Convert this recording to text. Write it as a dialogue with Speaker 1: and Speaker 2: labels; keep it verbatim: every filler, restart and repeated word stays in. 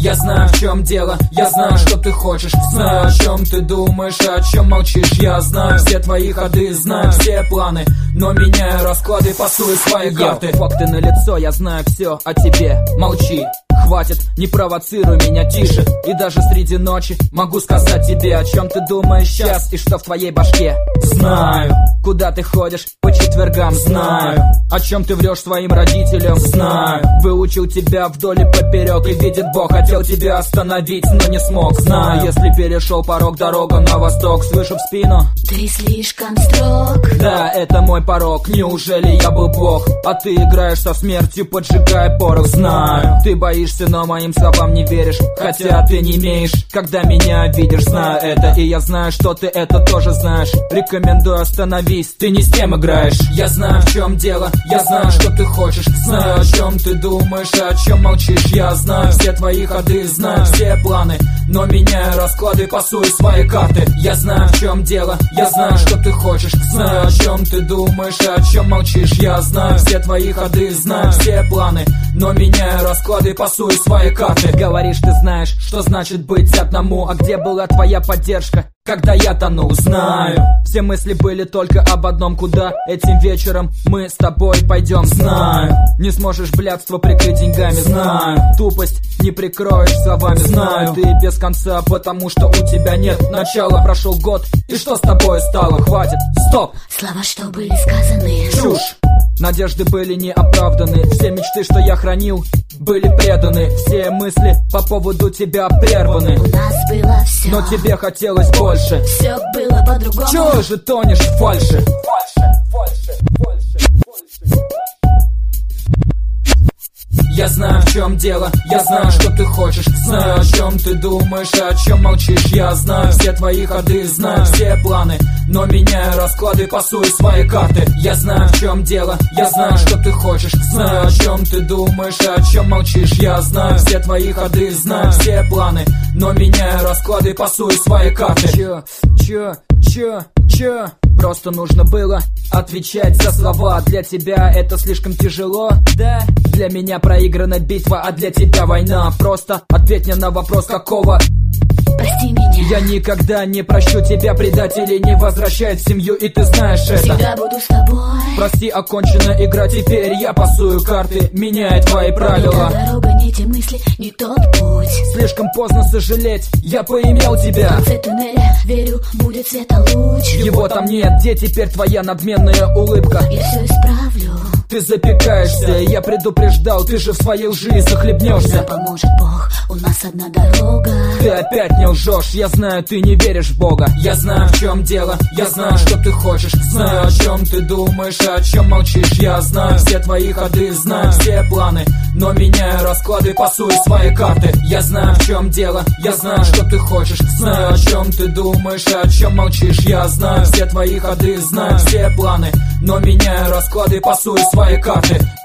Speaker 1: Я знаю, в чем дело, я знаю, что ты хочешь. Знаю, о чем ты думаешь, о чем молчишь. Я знаю все твои ходы, знаю все планы, но меняю расклады, пасую свои карты. Факты на лицо, я знаю все о тебе. Молчи, хватит, не провоцируй меня, тише. И даже среди ночи могу сказать тебе, о чем ты думаешь сейчас и что в твоей башке. Знаю, куда ты ходишь по четвергам. Знаю, о чем ты врешь своим родителям. Знаю, выучил тебя вдоль и поперек, и видит Бог, хотел тебя остановить, но не смог. Знаю, если перешел порог, дорога на восток. Слышу в спину:
Speaker 2: ты слишком строг.
Speaker 1: Да, это мой порог, неужели я был Бог? А ты играешь со смертью, поджигая порох. Знаю, ты боишься, но моим словам не веришь, хотя ты не имеешь, когда меня видишь. Знаю это, и я знаю, что ты это тоже знаешь. Рекомендую, остановись, ты не с тем играешь. Я знаю, в чем дело, я знаю, что ты хочешь. Знаю, о чем ты думаешь, о чем молчишь. Я знаю все твои ходы, знаю все планы, но меняю расклады, пасую свои карты. Я знаю, в чем дело, я знаю, что ты хочешь. Знаю, о чем ты думаешь, о чем молчишь. Я знаю все твои ходы, знаю все планы, но меняю расклады, пасую свои карты. Говоришь, ты знаешь, что значит быть одному, а где была твоя поддержка, когда я тонул? Знаю, все мысли были только об одном: куда этим вечером мы с тобой пойдем. Знаю, не сможешь блядство прикрыть деньгами. Знаю, тупость не прикроешь словами. Знаю, ты без конца, потому что у тебя нет начала. Прошел год, и что с тобой стало? Хватит, стоп!
Speaker 2: Слова, что были сказаны,
Speaker 1: чушь. Надежды были неоправданы, все мечты, что я хранил, были преданы. Все мысли по поводу тебя прерваны.
Speaker 2: У нас было все,
Speaker 1: но тебе хотелось больше.
Speaker 2: Все было по-другому.
Speaker 1: Чего же тонешь в фальши? Фальши, фальши, фальши, фальши. Я знаю, в чем дело, я знаю, что ты хочешь. Знаю, о чем ты думаешь, о чем молчишь. Я знаю все твои ходы, знаю все планы, но меняю расклады, пасую свои карты. Я знаю, в чем дело, я знаю, что ты хочешь. Знаю, о чем ты думаешь, о чем молчишь. Я знаю все твои ходы, знаю все планы, но меняю расклады, пасую свои карты. Чё, чё, чё, чё? Просто нужно было отвечать за слова. Для тебя это слишком тяжело, да? Для меня проиграна битва, а для тебя война. Просто ответь мне на вопрос, какого?
Speaker 2: Прости меня.
Speaker 1: Я никогда не прощу тебя, предатели не возвращают в семью, и ты знаешь это.
Speaker 2: Всегда буду с тобой.
Speaker 1: Прости, окончена игра, теперь я пасую карты, меняя твои правила.
Speaker 2: Не та дорога, не те мысли, не тот путь.
Speaker 1: Слишком поздно сожалеть, я поимел тебя.
Speaker 2: В конце туннеля, верю, будет светолуч.
Speaker 1: Его там нет, где теперь твоя надменная улыбка?
Speaker 2: Я все исправлю.
Speaker 1: Ты запекаешься, я предупреждал, ты же в своей лжи захлебнешься.
Speaker 2: Да поможет Бог, у нас одна дорога.
Speaker 1: Ты опять не лжешь, я знаю, ты не веришь в Бога. Я знаю, в чем дело, я знаю, что ты хочешь. Знаю, о чем ты думаешь, о чем молчишь. Я знаю все твои ходы, знаю все планы, но меняю расклады, пасую свои карты. Я знаю, в чем дело, я знаю, что ты хочешь. Знаю, о чем ты думаешь, о чем молчишь. Я знаю все твои ходы, знаю все планы, но меняю расклады, пасую свои карты.